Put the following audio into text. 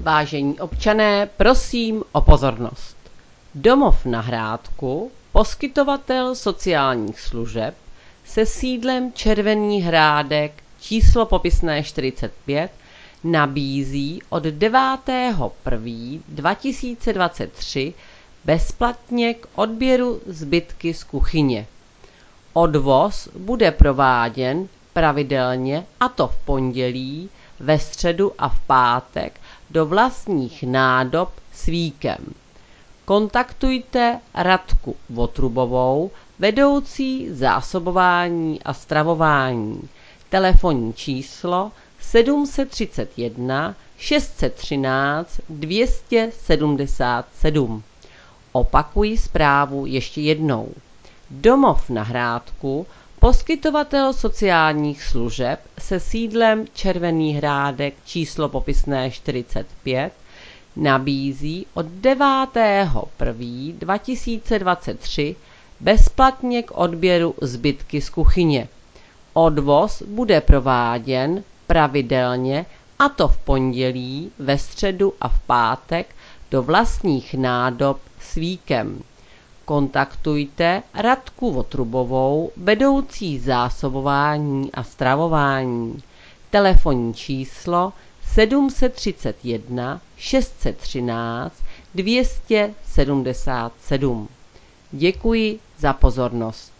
Vážení občané, prosím o pozornost. Domov na Hrádku, poskytovatel sociálních služeb se sídlem Červený Hrádek, číslo popisné 45, nabízí od 9.1.2023 bezplatně k odběru zbytky z kuchyně. Odvoz bude prováděn pravidelně, a to v pondělí, ve středu a v pátek do vlastních nádob s víkem. Kontaktujte Radku Votrubovou, vedoucí zásobování a stravování. Telefonní číslo 731 613 277. Opakuji zprávu ještě jednou. Domov na Hrádku, poskytovatel sociálních služeb se sídlem Červený Hrádek, číslo popisné 45, nabízí od 9.1.2023 bezplatně k odběru zbytky z kuchyně. Odvoz bude prováděn pravidelně, a to v pondělí, ve středu a v pátek do vlastních nádob s víkem. Kontaktujte Radku Votrubovou, vedoucí zásobování a stravování. Telefonní číslo 731 613 277. Děkuji za pozornost.